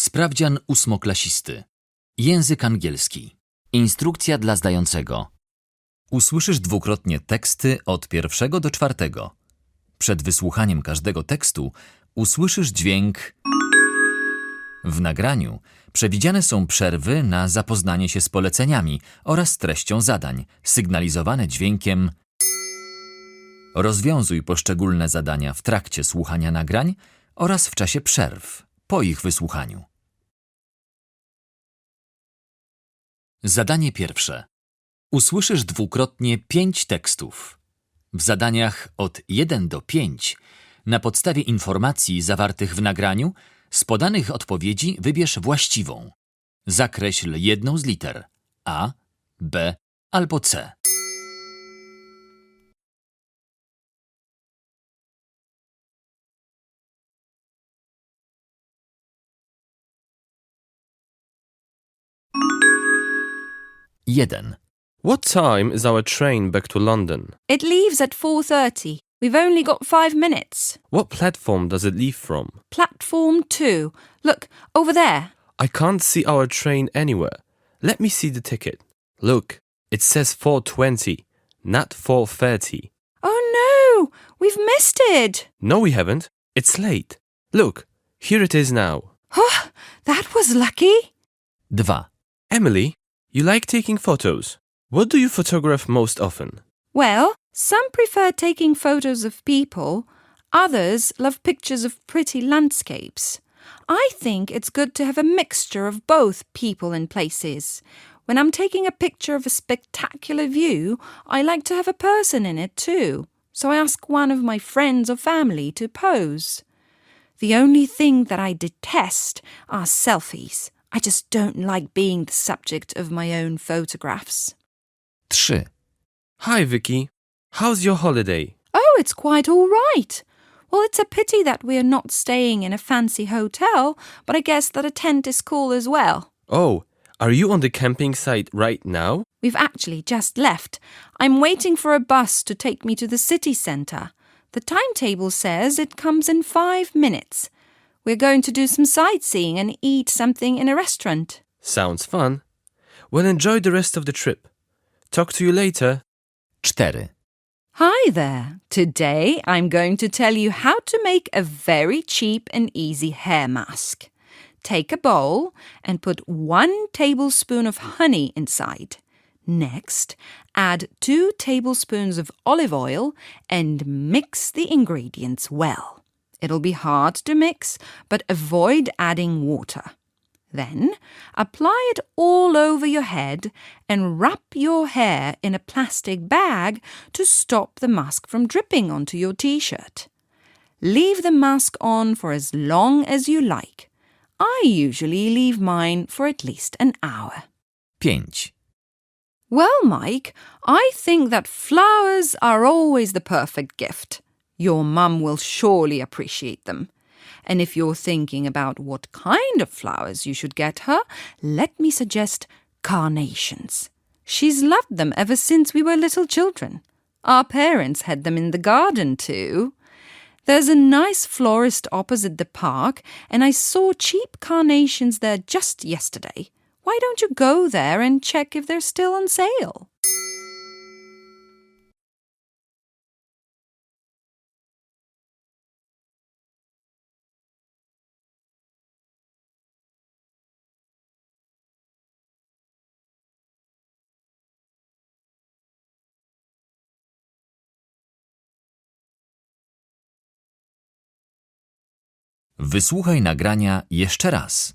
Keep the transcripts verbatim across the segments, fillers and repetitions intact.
Sprawdzian ósmoklasisty. Język angielski. Instrukcja dla zdającego. Usłyszysz dwukrotnie teksty od pierwszego do czwartego. Przed wysłuchaniem każdego tekstu usłyszysz dźwięk. W nagraniu przewidziane są przerwy na zapoznanie się z poleceniami oraz treścią zadań, sygnalizowane dźwiękiem. Rozwiązuj poszczególne zadania w trakcie słuchania nagrań oraz w czasie przerw, po ich wysłuchaniu. Zadanie pierwsze. Usłyszysz dwukrotnie pięć tekstów. W zadaniach od jeden do pięciu na podstawie informacji zawartych w nagraniu z podanych odpowiedzi wybierz właściwą. Zakreśl jedną z liter A, B albo C. jeden. What time is our train back to London? It leaves at four thirty. We've only got five minutes. What platform does it leave from? Platform two. Look, over there. I can't see our train anywhere. Let me see the ticket. Look, it says four twenty, not four thirty. Oh no! We've missed it! No, we haven't. It's late. Look, here it is now. Oh, that was lucky. dwa. Emily, you like taking photos. What do you photograph most often? Well, some prefer taking photos of people. Others love pictures of pretty landscapes. I think it's good to have a mixture of both people and places. When I'm taking a picture of a spectacular view, I like to have a person in it too. So I ask one of my friends or family to pose. The only thing that I detest are selfies. I just don't like being the subject of my own photographs. trzy. Hi, Vicky. How's your holiday? Oh, it's quite all right. Well, it's a pity that we're not staying in a fancy hotel, but I guess that a tent is cool as well. Oh, are you on the camping site right now? We've actually just left. I'm waiting for a bus to take me to the city centre. The timetable says it comes in five minutes. We're going to do some sightseeing and eat something in a restaurant. Sounds fun. Well, enjoy the rest of the trip. Talk to you later. cztery. Hi there. Today I'm going to tell you how to make a very cheap and easy hair mask. Take a bowl and put one tablespoon of honey inside. Next, add two tablespoons of olive oil and mix the ingredients well. It'll be hard to mix, but avoid adding water. Then, apply it all over your head and wrap your hair in a plastic bag to stop the mask from dripping onto your t-shirt. Leave the mask on for as long as you like. I usually leave mine for at least an hour. pięć. Well, Mike, I think that flowers are always the perfect gift. Your mum will surely appreciate them. And if you're thinking about what kind of flowers you should get her, let me suggest carnations. She's loved them ever since we were little children. Our parents had them in the garden too. There's a nice florist opposite the park, and I saw cheap carnations there just yesterday. Why don't you go there and check if they're still on sale? Wysłuchaj nagrania jeszcze raz.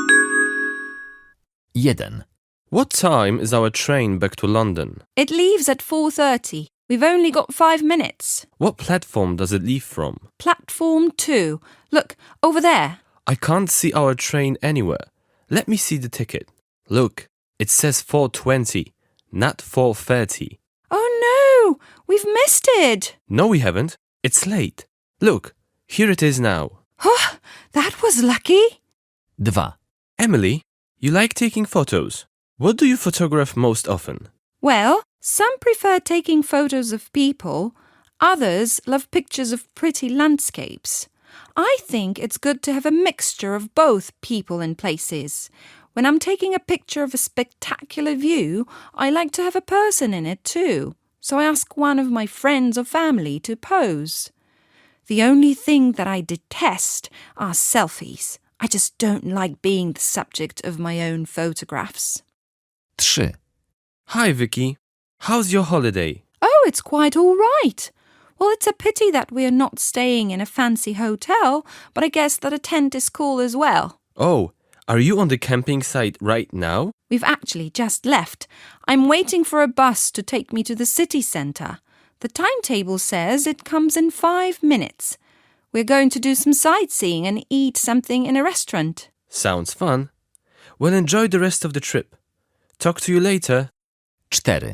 jeden. What time is our train back to London? It leaves at four thirty. We've only got five minutes. What platform does it leave from? Platform two. Look, over there. I can't see our train anywhere. Let me see the ticket. Look, it says four twenty, not four thirty. Oh no! We've missed it! No, we haven't. It's late. Look, here it is now. Oh, that was lucky. dwa. Emily, you like taking photos. What do you photograph most often? Well, some prefer taking photos of people. Others love pictures of pretty landscapes. I think it's good to have a mixture of both people and places. When I'm taking a picture of a spectacular view, I like to have a person in it too. So I ask one of my friends or family to pose. The only thing that I detest are selfies. I just don't like being the subject of my own photographs. trzy. Hi, Vicky. How's your holiday? Oh, it's quite all right. Well, it's a pity that we're not staying in a fancy hotel, but I guess that a tent is cool as well. Oh, are you on the camping site right now? We've actually just left. I'm waiting for a bus to take me to the city centre. The timetable says it comes in five minutes. We're going to do some sightseeing and eat something in a restaurant. Sounds fun. Well, enjoy the rest of the trip. Talk to you later. cztery.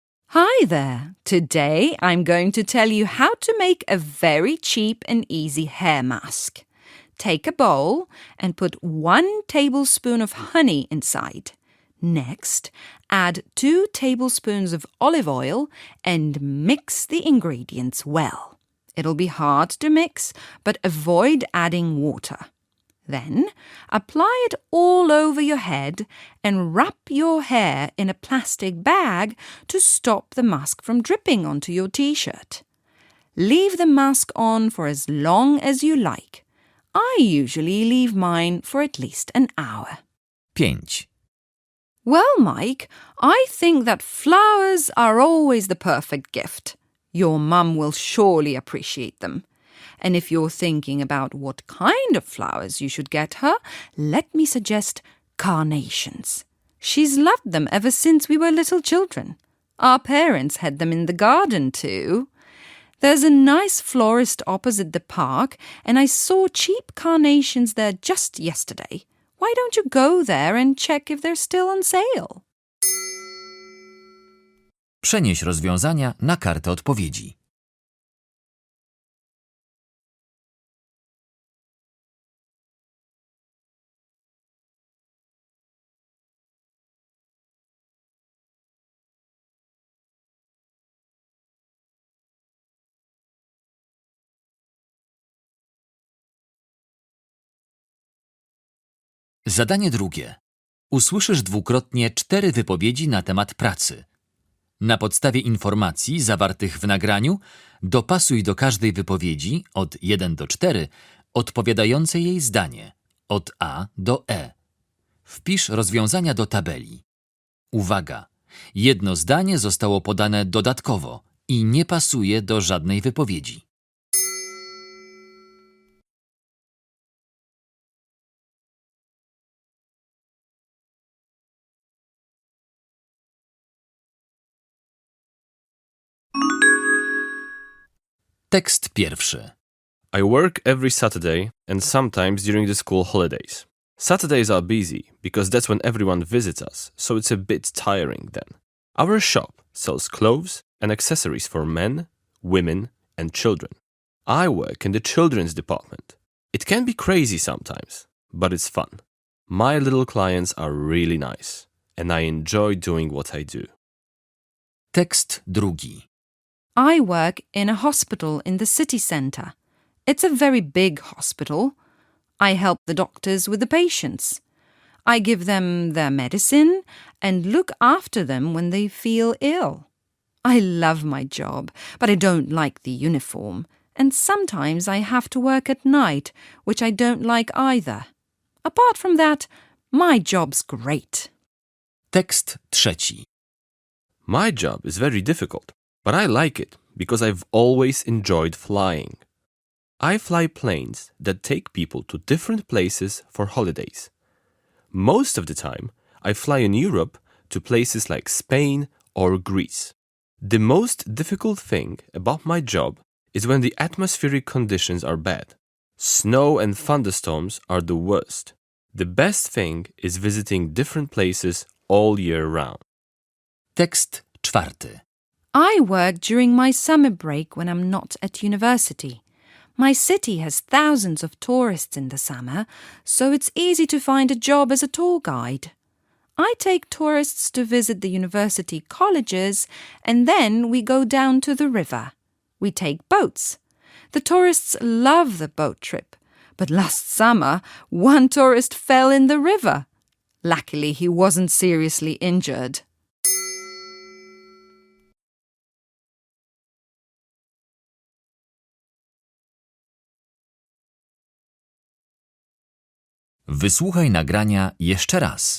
Hi there. Today I'm going to tell you how to make a very cheap and easy hair mask. Take a bowl and put one tablespoon of honey inside. Next, add two tablespoons of olive oil and mix the ingredients well. It'll be hard to mix, but avoid adding water. Then, apply it all over your head and wrap your hair in a plastic bag to stop the mask from dripping onto your t-shirt. Leave the mask on for as long as you like. I usually leave mine for at least an hour. pięć. Well, Mike, I think that flowers are always the perfect gift. Your mum will surely appreciate them. And if you're thinking about what kind of flowers you should get her, let me suggest carnations. She's loved them ever since we were little children. Our parents had them in the garden too. There's a nice florist opposite the park, and I saw cheap carnations there just yesterday. Why don't you go there and check if they're still on sale? Przenieś rozwiązania na kartę odpowiedzi. Zadanie drugie. Usłyszysz dwukrotnie cztery wypowiedzi na temat pracy. Na podstawie informacji zawartych w nagraniu dopasuj do każdej wypowiedzi od jeden do czterech odpowiadające jej zdanie od A do E. Wpisz rozwiązania do tabeli. Uwaga! Jedno zdanie zostało podane dodatkowo i nie pasuje do żadnej wypowiedzi. Tekst pierwszy. I work every Saturday and sometimes during the school holidays. Saturdays are busy because that's when everyone visits us, so it's a bit tiring then. Our shop sells clothes and accessories for men, women, and children. I work in the children's department. It can be crazy sometimes, but it's fun. My little clients are really nice, and I enjoy doing what I do. Tekst drugi. I work in a hospital in the city centre. It's a very big hospital. I help the doctors with the patients. I give them their medicine and look after them when they feel ill. I love my job, but I don't like the uniform, and sometimes I have to work at night, which I don't like either. Apart from that, my job's great. Tekst trzeci. My job is very difficult, but I like it because I've always enjoyed flying. I fly planes that take people to different places for holidays. Most of the time, I fly in Europe to places like Spain or Greece. The most difficult thing about my job is when the atmospheric conditions are bad. Snow and thunderstorms are the worst. The best thing is visiting different places all year round. Tekst czwarty. I work during my summer break when I'm not at university. My city has thousands of tourists in the summer, so it's easy to find a job as a tour guide. I take tourists to visit the university colleges, and then we go down to the river. We take boats. The tourists love the boat trip, but last summer one tourist fell in the river. Luckily, he wasn't seriously injured. Wysłuchaj nagrania jeszcze raz.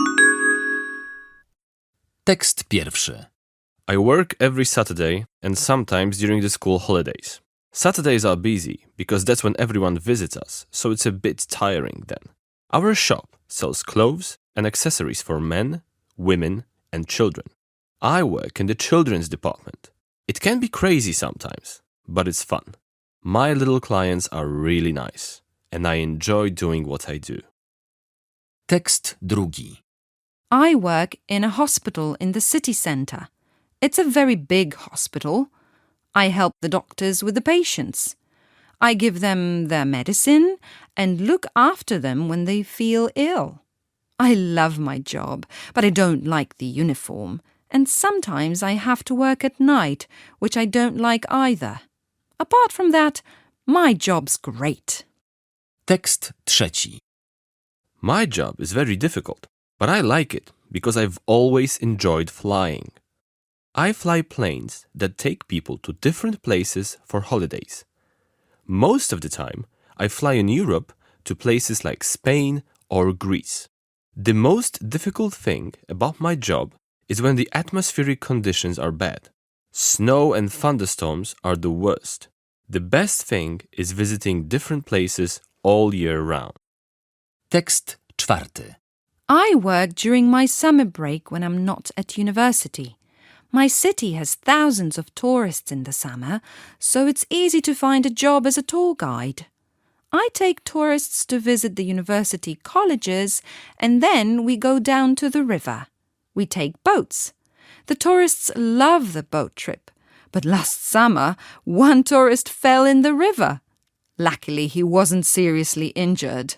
Tekst pierwszy. I work every Saturday and sometimes during the school holidays. Saturdays are busy because that's when everyone visits us, so it's a bit tiring then. Our shop sells clothes and accessories for men, women, and children. I work in the children's department. It can be crazy sometimes, but it's fun. My little clients are really nice, and I enjoy doing what I do. Tekst drugi. I work in a hospital in the city centre. It's a very big hospital. I help the doctors with the patients. I give them their medicine and look after them when they feel ill. I love my job, but I don't like the uniform, and sometimes I have to work at night, which I don't like either. Apart from that, my job's great. Tekst trzeci. My job is very difficult, but I like it because I've always enjoyed flying. I fly planes that take people to different places for holidays. Most of the time, I fly in Europe to places like Spain or Greece. The most difficult thing about my job is when the atmospheric conditions are bad. Snow and thunderstorms are the worst. The best thing is visiting different places all year round. Tekst czwarty. I work during my summer break when I'm not at university. My city has thousands of tourists in the summer, so it's easy to find a job as a tour guide. I take tourists to visit the university colleges, and then we go down to the river. We take boats. The tourists love the boat trip, but last summer one tourist fell in the river. Luckily, he wasn't seriously injured.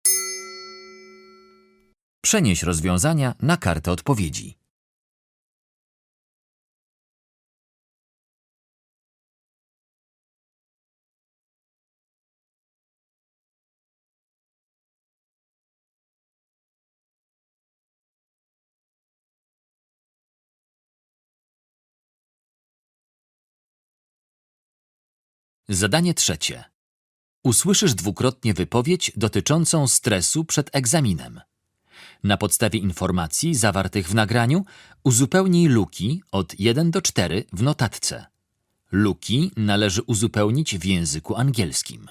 Przenieś rozwiązania na kartę odpowiedzi. Zadanie trzecie. Usłyszysz dwukrotnie wypowiedź dotyczącą stresu przed egzaminem. Na podstawie informacji zawartych w nagraniu uzupełnij luki od jeden do czterech w notatce. Luki należy uzupełnić w języku angielskim.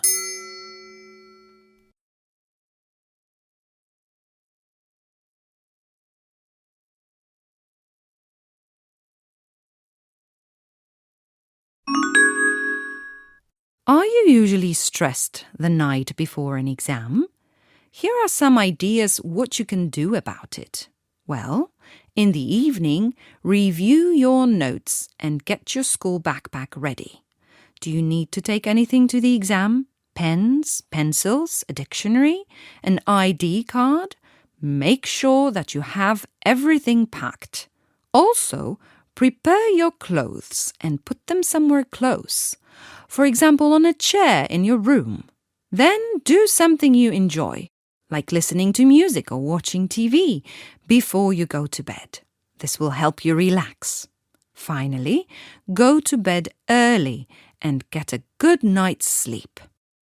Are you usually stressed the night before an exam? Here are some ideas what you can do about it. Well, in the evening, review your notes and get your school backpack ready. Do you need to take anything to the exam? Pens, pencils, a dictionary, an I D card? Make sure that you have everything packed. Also, prepare your clothes and put them somewhere close. For example, on a chair in your room. Then do something you enjoy, like listening to music or watching T V, before you go to bed. This will help you relax. Finally, go to bed early and get a good night's sleep.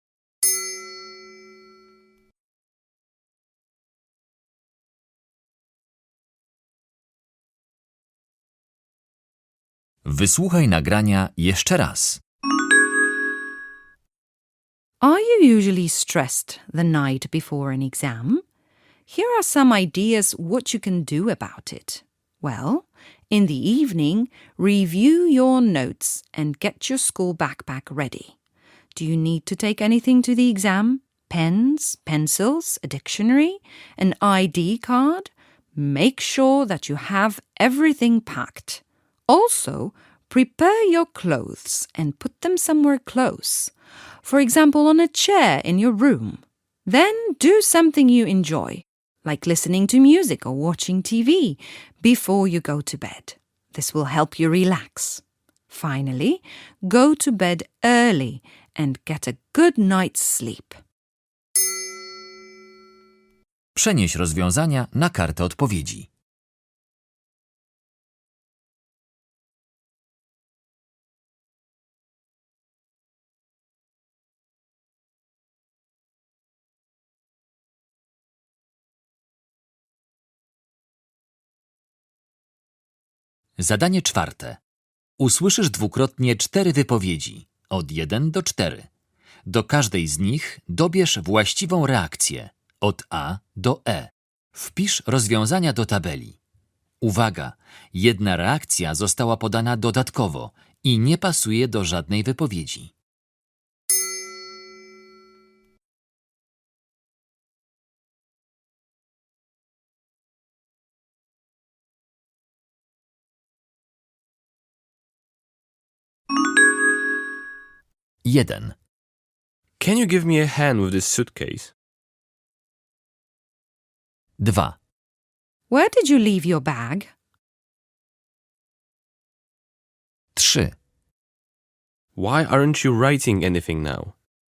Wysłuchaj nagrania jeszcze raz. Are you usually stressed the night before an exam? Here are some ideas what you can do about it. Well, in the evening, review your notes and get your school backpack ready. Do you need to take anything to the exam? Pens, pencils, a dictionary, an I D card? Make sure that you have everything packed. Also, prepare your clothes and put them somewhere close. For example, on a chair in your room. Then do something you enjoy, like listening to music or watching T V, before you go to bed. This will help you relax. Finally, go to bed early and get a good night's sleep. Przenieś rozwiązania na kartę odpowiedzi. Zadanie czwarte. Usłyszysz dwukrotnie cztery wypowiedzi, od jeden do czterech. Do każdej z nich dobierz właściwą reakcję, od A do E. Wpisz rozwiązania do tabeli. Uwaga! Jedna reakcja została podana dodatkowo i nie pasuje do żadnej wypowiedzi. jeden. Can you give me a hand with this suitcase? dwa. Where did you leave your bag? trzy. Why aren't you writing anything now?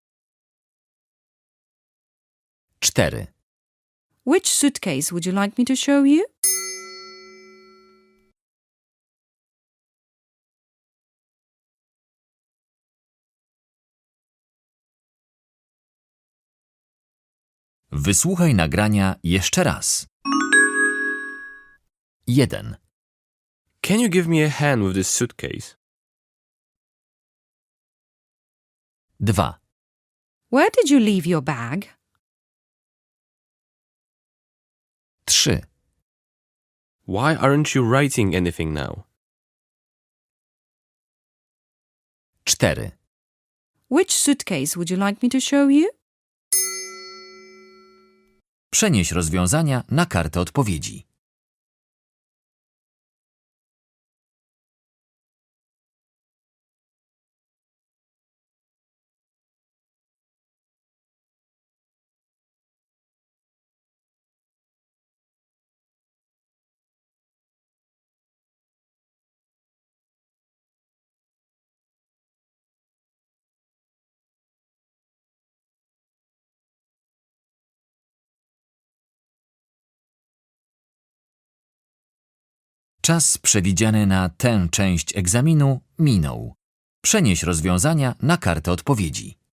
cztery. Which suitcase would you like me to show you? Wysłuchaj nagrania jeszcze raz. jeden. Can you give me a hand with this suitcase? dwa. Where did you leave your bag? trzy. Why aren't you writing anything now? cztery. Which suitcase would you like me to show you? Przenieś rozwiązania na kartę odpowiedzi. Czas przewidziany na tę część egzaminu minął. Przenieś rozwiązania na kartę odpowiedzi.